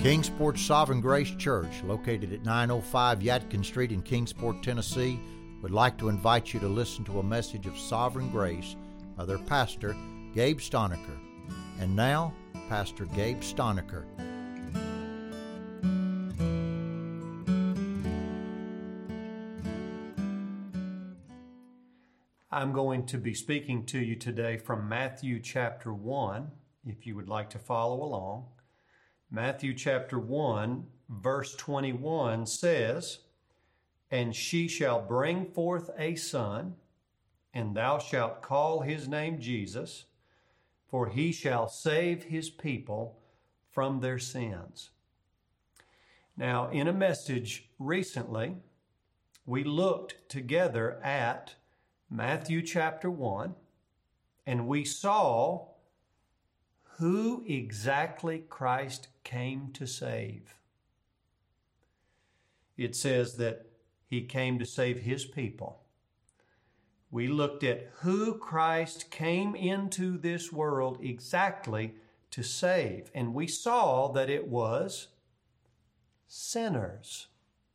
Kingsport Sovereign Grace Church, located at 905 Yadkin Street in Kingsport, Tennessee, would like to invite you to listen to a message of sovereign grace by their pastor, Gabe Stoniker. And now, Pastor Gabe Stoniker. I'm going to be speaking to you today from Matthew chapter 1, if you would like to follow along. Matthew chapter 1, verse 21 says, "And she shall bring forth a son, and thou shalt call his name Jesus, for he shall save his people from their sins." Now, in a message recently, we looked together at Matthew chapter 1, and we saw who exactly Christ came to save. It says that he came to save his people. We looked at who Christ came into this world exactly to save, and we saw that it was sinners.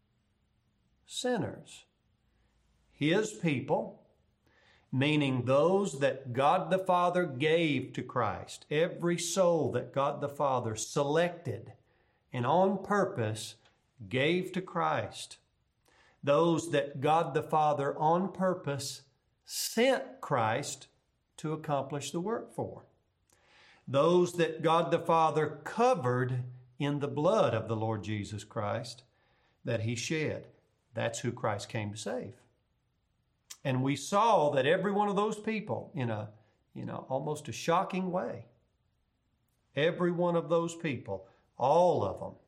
Sinners. His people, meaning those that God the Father gave to Christ, every soul that God the Father selected and on purpose gave to Christ, those that God the Father on purpose sent Christ to accomplish the work for, those that God the Father covered in the blood of the Lord Jesus Christ that he shed. That's who Christ came to save. And we saw that every one of those people, in a almost a shocking way, every one of those people, all of them,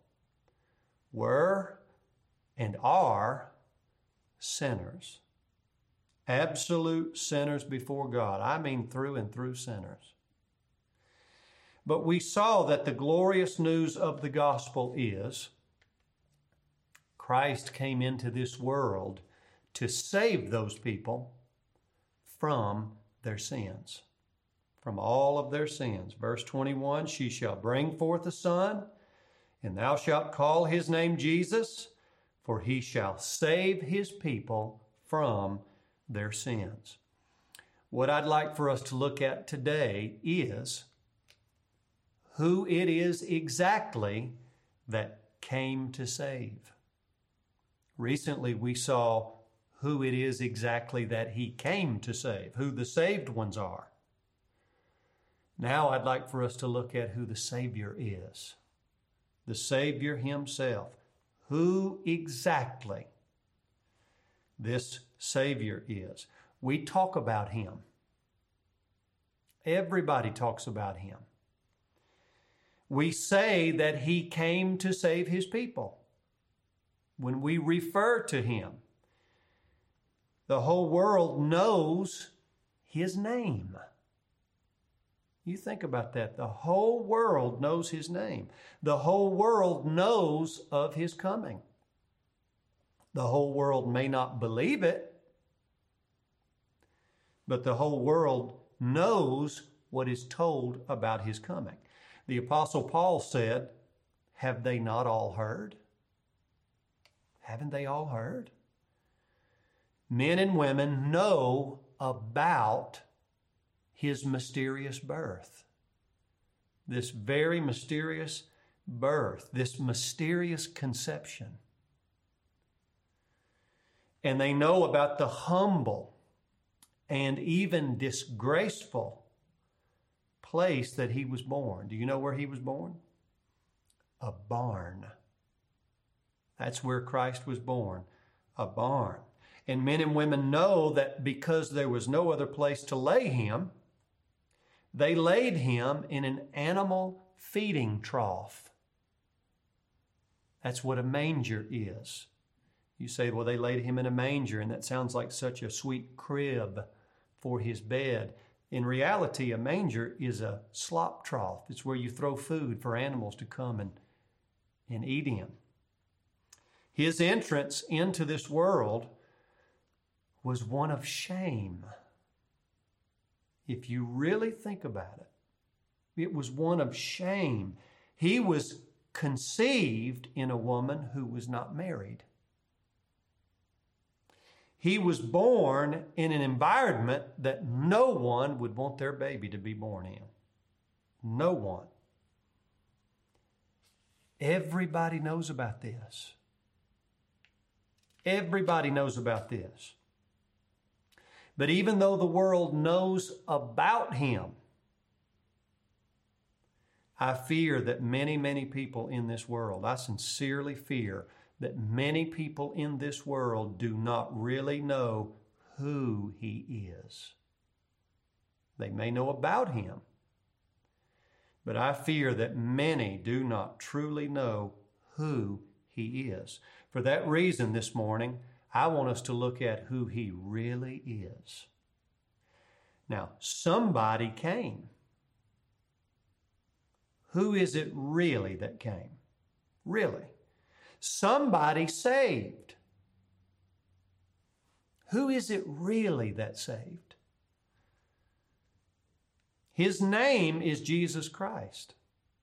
were and are sinners. Absolute sinners before God. I mean through and through sinners. But we saw that the glorious news of the gospel is Christ came into this world to save those people from their sins, from all of their sins. Verse 21, "She shall bring forth a son, and thou shalt call his name Jesus, for he shall save his people from their sins." What I'd like for us to look at today is who it is exactly that came to save. Recently, we saw who it is exactly that he came to save, who the saved ones are. Now I'd like for us to look at who the Savior is, the Savior himself, who exactly this Savior is. We talk about him. Everybody talks about him. We say that he came to save his people. When we refer to him, the whole world knows his name. You think about that. The whole world knows his name. The whole world knows of his coming. The whole world may not believe it, but the whole world knows what is told about his coming. The Apostle Paul said, "Have they not all heard?" Haven't they all heard? Men and women know about his mysterious birth. This very mysterious birth, this mysterious conception. And they know about the humble and even disgraceful place that he was born. Do you know where he was born? A barn. That's where Christ was born, a barn. And men and women know that because there was no other place to lay him, they laid him in an animal feeding trough. That's what a manger is. You say, well, they laid him in a manger, and that sounds like such a sweet crib for his bed. In reality, a manger is a slop trough. It's where you throw food for animals to come and eat in. His entrance into this world was one of shame. If you really think about it, it was one of shame. He was conceived in a woman who was not married. He was born in an environment that no one would want their baby to be born in. No one. Everybody knows about this. Everybody knows about this. But even though the world knows about him, I fear that many, many people in this world, I sincerely fear that many people in this world do not really know who he is. They may know about him, but I fear that many do not truly know who he is. For that reason this morning, I want us to look at who he really is. Now, somebody came. Who is it really that came? Really? Somebody saved. Who is it really that saved? His name is Jesus Christ.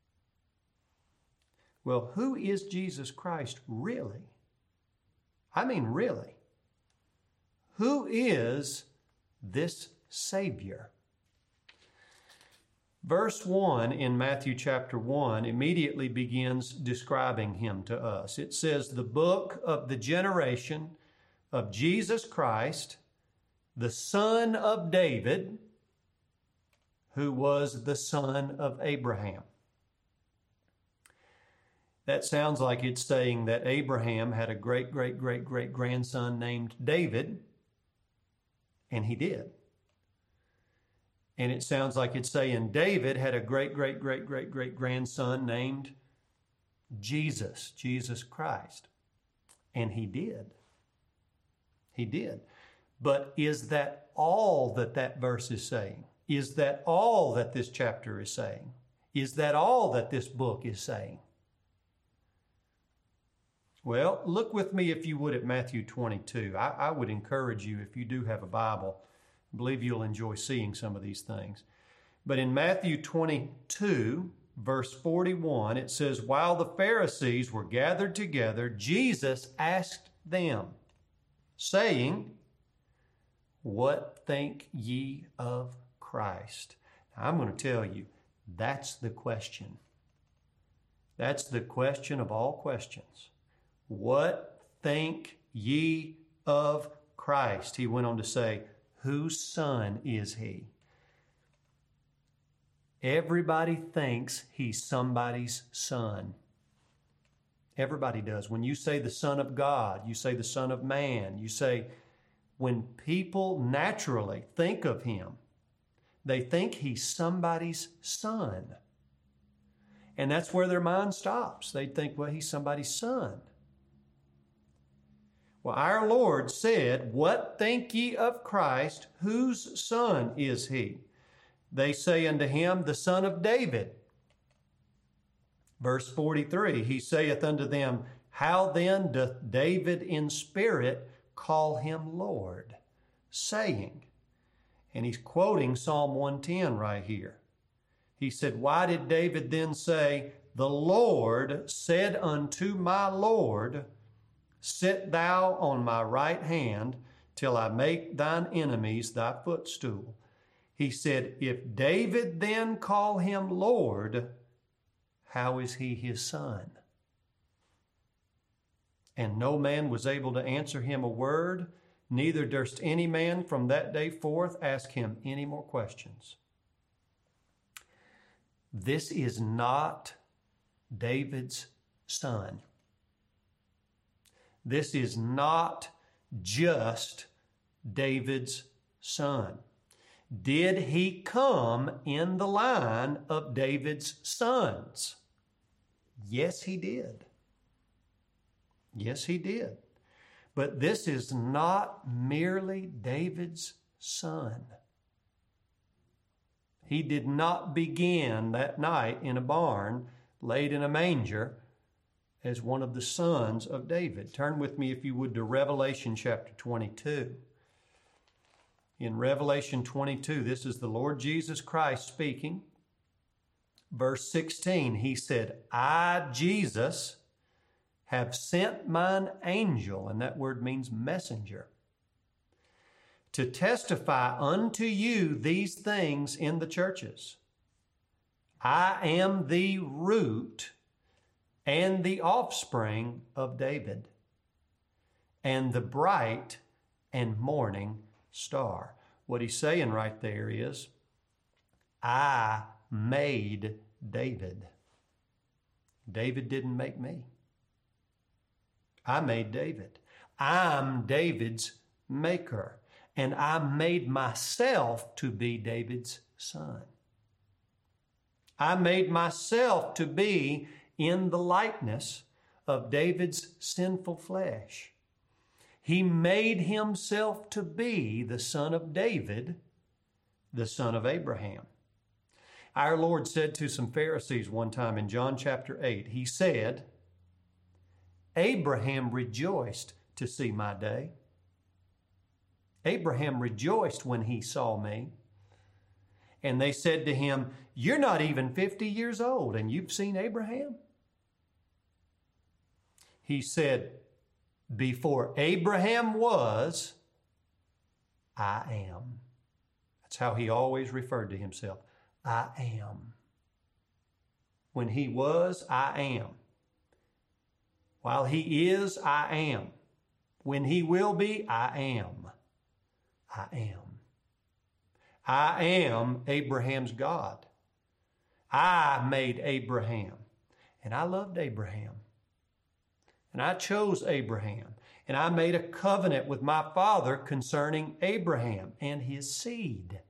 Well, who is Jesus Christ really? I mean, really. Who is this Savior? Verse 1 in Matthew chapter 1 immediately begins describing him to us. It says, the book of the generation of Jesus Christ, the son of David, who was the son of Abraham. That sounds like it's saying that Abraham had a great-great-great-great-grandson named David, and he did. And it sounds like it's saying David had a great-great-great-great-great-grandson named Jesus, Jesus Christ. And he did. He did. But is that all that that verse is saying? Is that all that this chapter is saying? Is that all that this book is saying? Well, look with me, if you would, at Matthew 22. I would encourage you, if you do have a Bible, I believe you'll enjoy seeing some of these things. But in Matthew 22, verse 41, it says, while the Pharisees were gathered together, Jesus asked them, saying, what think ye of Christ? Now, I'm going to tell you, that's the question. That's the question of all questions. What think ye of Christ? He went on to say, whose son is he? Everybody thinks he's somebody's son. Everybody does. When you say the Son of God, you say the Son of Man, you say, when people naturally think of him, they think he's somebody's son. And that's where their mind stops. They think, well, he's somebody's son. Well, our Lord said, what think ye of Christ? Whose son is he? They say unto him, the son of David. Verse 43, he saith unto them, how then doth David in spirit call him Lord, saying, and he's quoting Psalm 110 right here. He said, why did David then say, the Lord said unto my Lord, sit thou on my right hand till I make thine enemies thy footstool. He said, if David then call him Lord, how is he his son? And no man was able to answer him a word, neither durst any man from that day forth ask him any more questions. This is not David's son. This is not just David's son. Did he come in the line of David's sons? Yes, he did. Yes, he did. But this is not merely David's son. He did not begin that night in a barn, laid in a manger, as one of the sons of David. Turn with me, if you would, to Revelation chapter 22. In Revelation 22, this is the Lord Jesus Christ speaking. Verse 16, he said, I, Jesus, have sent mine angel, and that word means messenger, to testify unto you these things in the churches. I am the root and the offspring of David, and the bright and morning star. What he's saying right there is, I made David. David didn't make me. I made David. I'm David's maker, and I made myself to be David's son. I made myself to be in the likeness of David's sinful flesh. He made himself to be the son of David, the son of Abraham. Our Lord said to some Pharisees one time in John chapter 8, he said, Abraham rejoiced to see my day. Abraham rejoiced when he saw me. And they said to him, you're not even 50 years old, and you've seen Abraham? He said, before Abraham was, I am. That's how he always referred to himself. I am. When he was, I am. While he is, I am. When he will be, I am. I am. I am Abraham's God. I made Abraham. And I loved Abraham. And I chose Abraham. And I made a covenant with my father concerning Abraham and his seed.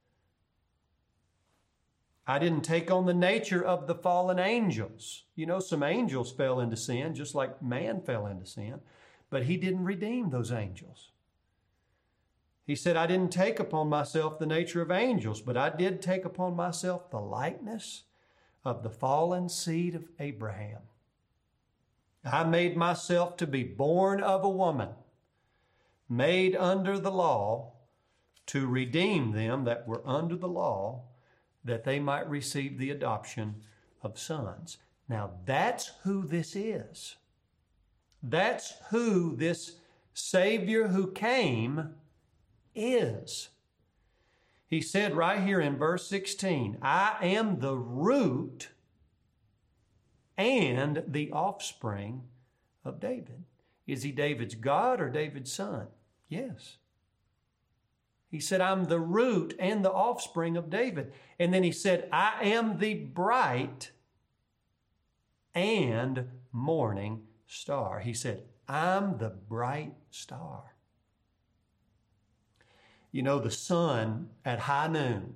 I didn't take on the nature of the fallen angels. You know, some angels fell into sin, just like man fell into sin. But he didn't redeem those angels. He said, I didn't take upon myself the nature of angels, but I did take upon myself the likeness of the fallen seed of Abraham. I made myself to be born of a woman, made under the law, to redeem them that were under the law, that they might receive the adoption of sons. Now that's who this is. That's who this Savior who came is. He said right here in verse 16, I am the root and the offspring of David. Is he David's God or David's son? Yes. He said, I'm the root and the offspring of David. And then he said, I am the bright and morning star. He said, I'm the bright star. You know, the sun at high noon,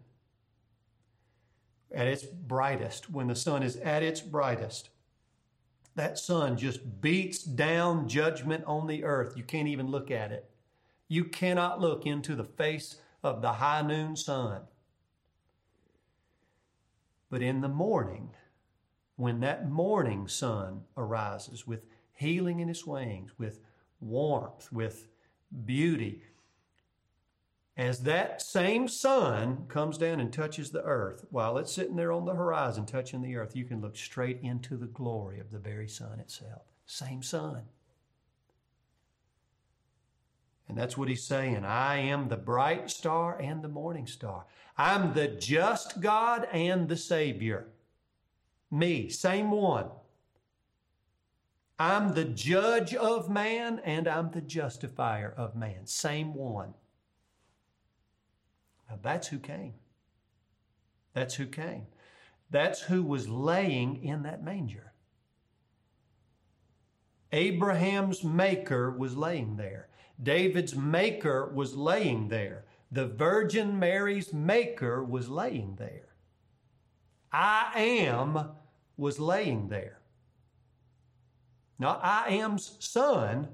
at its brightest, when the sun is at its brightest, that sun just beats down judgment on the earth. You can't even look at it. You cannot look into the face of the high noon sun. But in the morning, when that morning sun arises with healing in its wings, with warmth, with beauty, as that same sun comes down and touches the earth, while it's sitting there on the horizon touching the earth, you can look straight into the glory of the very sun itself. Same sun. And that's what he's saying. I am the bright star and the morning star. I'm the just God and the Savior. Me, same one. I'm the judge of man and I'm the justifier of man. Same one. Now that's who came. That's who came. That's who was laying in that manger. Abraham's maker was laying there. David's maker was laying there. The Virgin Mary's maker was laying there. I am was laying there. Not I am's son.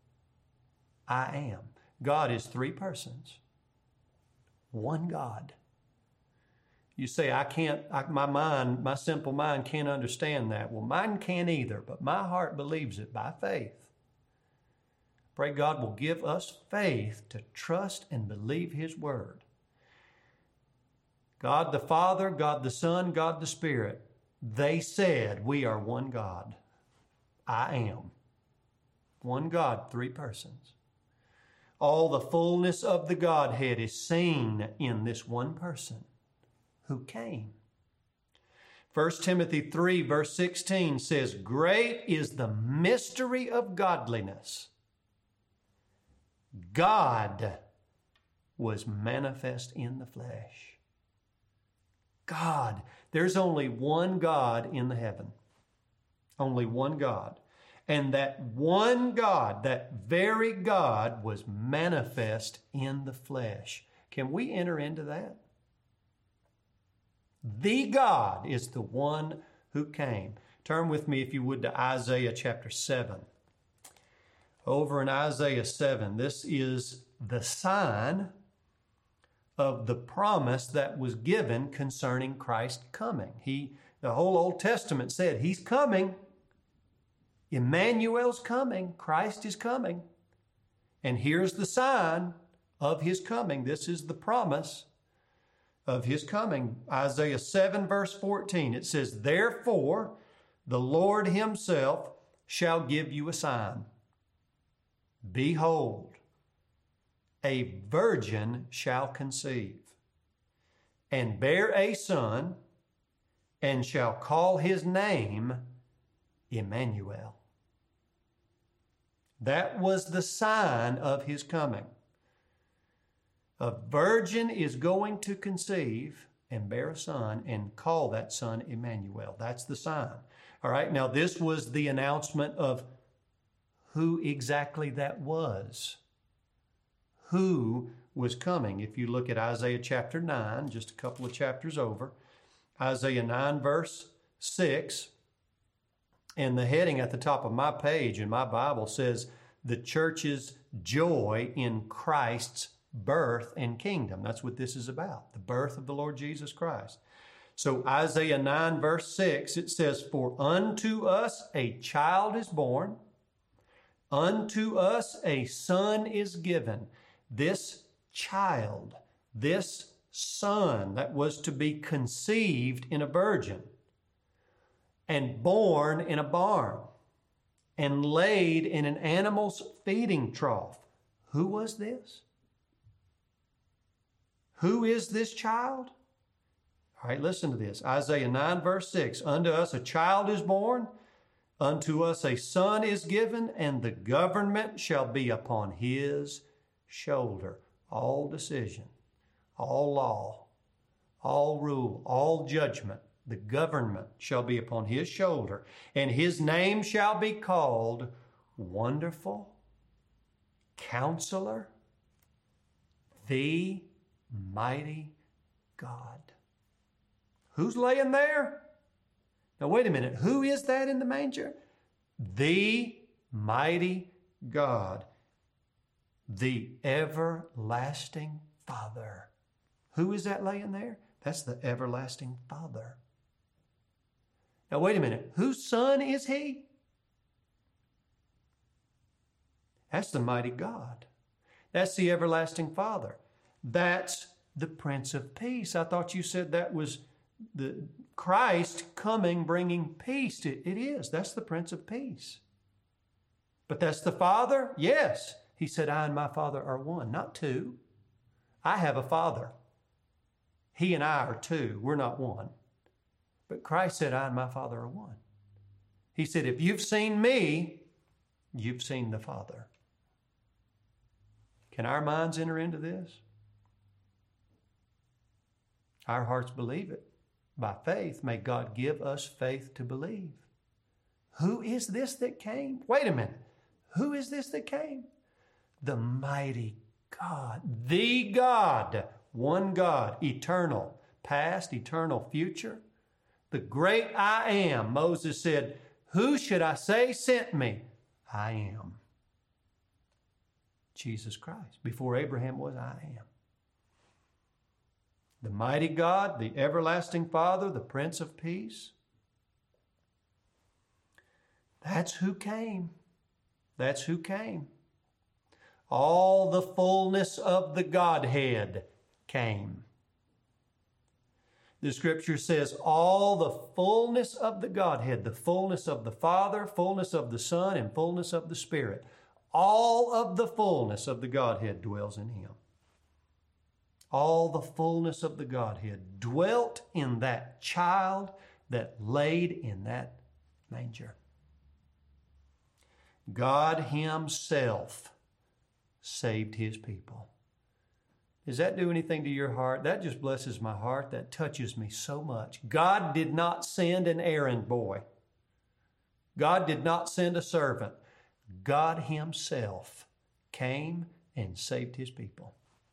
I am. God is three persons. One God. You say, my simple mind can't understand that. Well, mine can't either, but my heart believes it by faith. Pray God will give us faith to trust and believe His word. God the Father, God the Son, God the Spirit, they said, we are one God. I am. One God, three persons. All the fullness of the Godhead is seen in this one person who came. 1 Timothy 3 verse 16 says, great is the mystery of godliness. God was manifest in the flesh. God. There's only one God in the heaven. Only one God. And that one God, that very God, was manifest in the flesh. Can we enter into that? The God is the one who came. Turn with me, if you would, to Isaiah chapter 7. Over in Isaiah 7, this is the sign of the promise that was given concerning Christ coming. The whole Old Testament said, He's coming. Emmanuel's coming. Christ is coming. And here's the sign of His coming. This is the promise of His coming. Isaiah 7 verse 14, it says, therefore the Lord Himself shall give you a sign. Behold, a virgin shall conceive and bear a son and shall call his name Emmanuel. That was the sign of His coming. A virgin is going to conceive and bear a son and call that son Emmanuel. That's the sign. All right, now this was the announcement of who exactly that was. Who was coming. If you look at Isaiah chapter 9, just a couple of chapters over, Isaiah 9 verse 6, and the heading at the top of my page in my Bible says, the church's joy in Christ's birth and kingdom. That's what this is about, the birth of the Lord Jesus Christ. So Isaiah 9 verse 6, it says, for unto us a child is born, unto us a son is given. This child, this son that was to be conceived in a virgin and born in a barn and laid in an animal's feeding trough. Who was this? Who is this child? All right, listen to this. Isaiah 9 verse 6, unto us a child is born, unto us a son is given, and the government shall be upon His shoulder. All decision, all law, all rule, all judgment, the government shall be upon His shoulder, and His name shall be called Wonderful, Counselor, the Mighty God. Who's laying there? Now wait a minute. Who is that in the manger? The Mighty God. The Everlasting Father. Who is that laying there? That's the Everlasting Father. Now wait a minute. Whose son is He? That's the Mighty God. That's the Everlasting Father. That's the Prince of Peace. I thought you said that was the Christ coming, bringing peace. It is. That's the Prince of Peace. But that's the Father? Yes. He said, I and my Father are one, not two. I have a Father. He and I are two. We're not one. But Christ said, I and my Father are one. He said, if you've seen me, you've seen the Father. Can our minds enter into this? Our hearts believe it. By faith, may God give us faith to believe. Who is this that came? Wait a minute. Who is this that came? The Mighty God. The God. One God. Eternal. Past, eternal, future. The great I am. Moses said, who should I say sent me? I am. Jesus Christ. Before Abraham was, I am. The Mighty God, the Everlasting Father, the Prince of Peace. That's who came. That's who came. All the fullness of the Godhead came. The Scripture says all the fullness of the Godhead, the fullness of the Father, fullness of the Son, and fullness of the Spirit, all of the fullness of the Godhead dwells in Him. All the fullness of the Godhead dwelt in that child that laid in that manger. God Himself saved His people. Does that do anything to your heart? That just blesses my heart. That touches me so much. God did not send an errand boy. God did not send a servant. God Himself came and saved His people.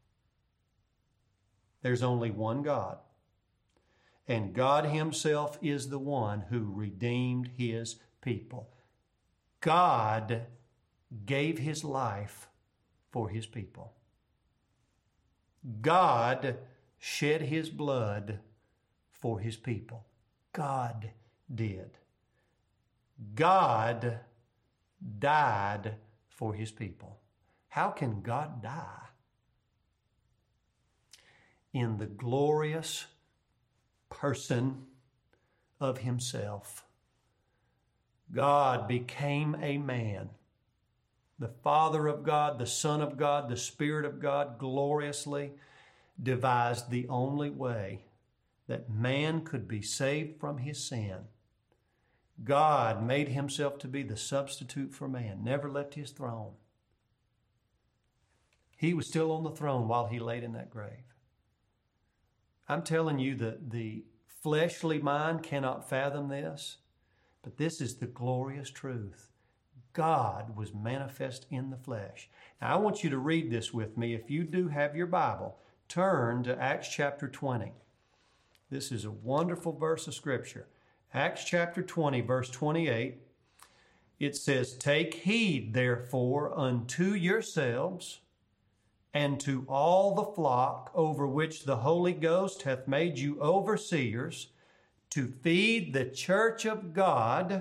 There's only one God. And God Himself is the one who redeemed His people. God gave His life for His people. God shed His blood for His people. God did. God died for His people. How can God die? In the glorious person of Himself, God became a man. The Father of God, the Son of God, the Spirit of God gloriously devised the only way that man could be saved from his sin. God made Himself to be the substitute for man, never left His throne. He was still on the throne while He laid in that grave. I'm telling you that the fleshly mind cannot fathom this, but this is the glorious truth. God was manifest in the flesh. Now, I want you to read this with me. If you do have your Bible, turn to Acts chapter 20. This is a wonderful verse of Scripture. Acts chapter 20, verse 28. It says, "Take heed, therefore, unto yourselves and to all the flock over which the Holy Ghost hath made you overseers, to feed the church of God,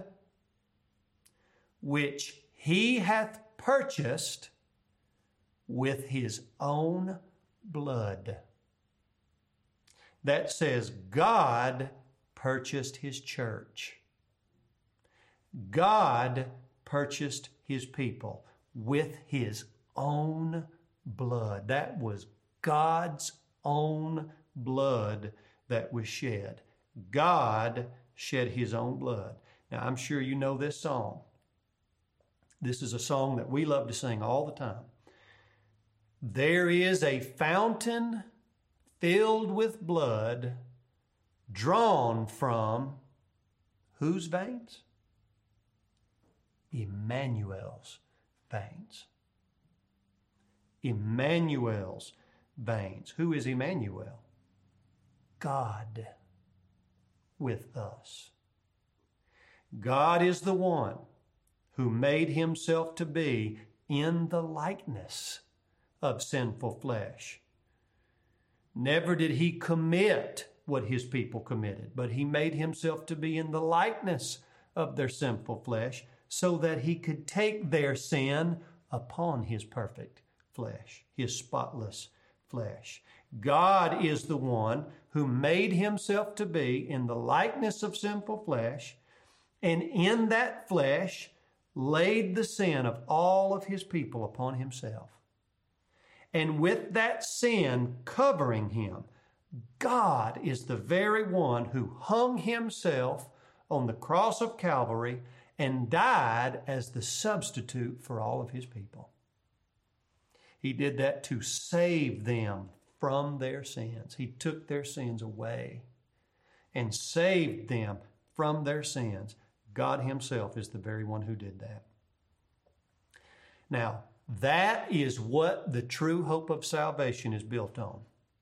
which He hath purchased with His own blood." That says God purchased His church. God purchased His people with His own blood. That was God's own blood that was shed. God shed His own blood. Now, I'm sure you know this song. This is a song that we love to sing all the time. There is a fountain filled with blood drawn from whose veins? Emmanuel's veins. Emmanuel's veins. Who is Emmanuel? God with us. God is the one who made Himself to be in the likeness of sinful flesh. Never did He commit what His people committed, but He made Himself to be in the likeness of their sinful flesh so that He could take their sin upon His perfect flesh, His spotless flesh. God is the one who made Himself to be in the likeness of sinful flesh, and in that flesh laid the sin of all of His people upon Himself. And with that sin covering Him, God is the very one who hung Himself on the cross of Calvary and died as the substitute for all of His people. He did that to save them from their sins. He took their sins away and saved them from their sins. God Himself is the very one who did that. Now, that is what the true hope of salvation is built on.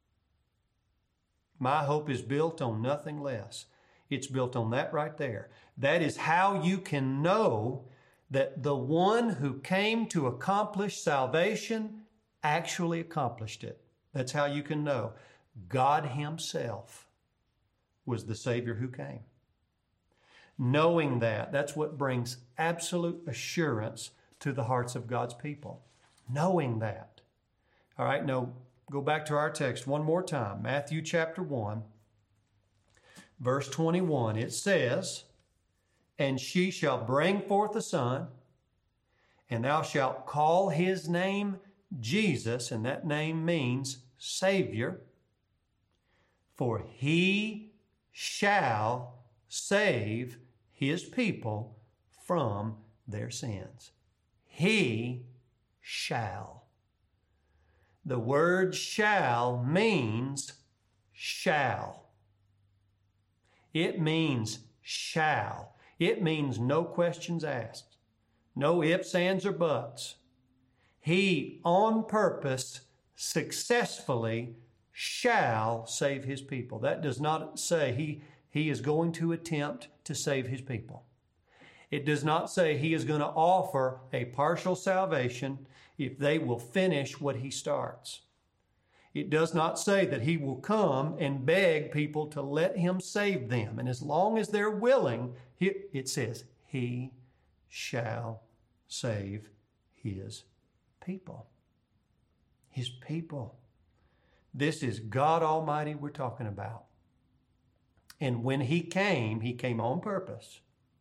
My hope is built on nothing less. It's built on that right there. That is how you can know that the one who came to accomplish salvation actually accomplished it. That's how you can know. God Himself was the Savior who came. Knowing that, that's what brings absolute assurance to the hearts of God's people. Knowing that. All right, now go back to our text one more time. Matthew chapter 1. verse 21, it says, "And she shall bring forth a son, and thou shalt call his name Jesus," and that name means Savior, "for he shall save his people from their sins." He shall. The word shall means shall. It means shall. It means no questions asked. No ifs, ands, or buts. He, on purpose, successfully shall save his people. That does not say he is going to attempt to save his people. It does not say he is going to offer a partial salvation if they will finish what he starts. It does not say that he will come and beg people to let him save them. And as long as they're willing, it says, he shall save his people. His people. This is God Almighty we're talking about. And when he came on purpose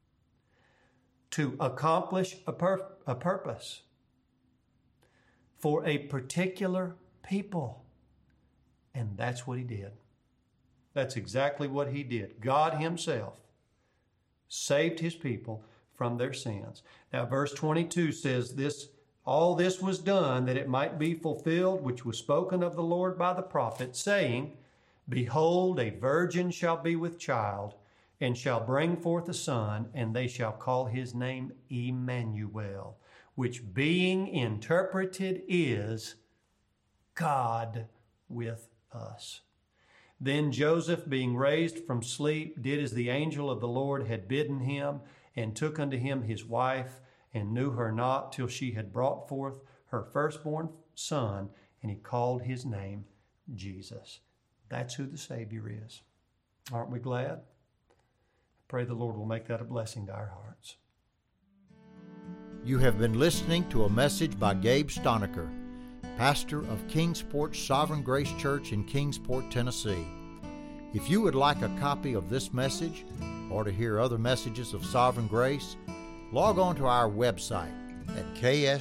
to accomplish a purpose for a particular people. And that's what he did. That's exactly what he did. God himself saved his people from their sins. Now, verse 22 says, all this was done that it might be fulfilled, which was spoken of the Lord by the prophet, saying, Behold, a virgin shall be with child, and shall bring forth a son, and they shall call his name Emmanuel, which being interpreted is God with us. Then Joseph, being raised from sleep, did as the angel of the Lord had bidden him, and took unto him his wife, and knew her not till she had brought forth her firstborn son, and he called his name Jesus. That's who the Savior is. Aren't we glad? Pray the Lord will make that a blessing to our hearts. You have been listening to a message by Gabe Stonecker, pastor of Kingsport Sovereign Grace Church in Kingsport, Tennessee. If you would like a copy of this message or to hear other messages of Sovereign Grace, log on to our website at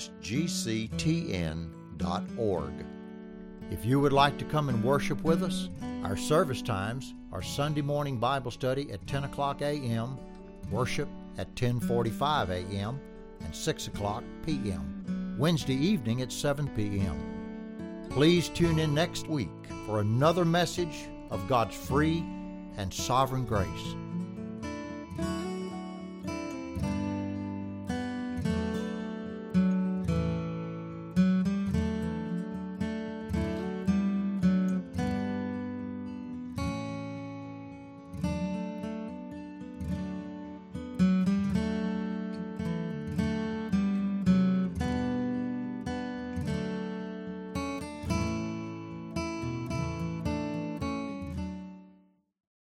ksgctn.org. If you would like to come and worship with us, our service times are Sunday morning Bible study at 10 o'clock a.m., worship at 10:45 a.m., and 6 o'clock p.m., Wednesday evening at 7 p.m. Please tune in next week for another message of God's free and sovereign grace.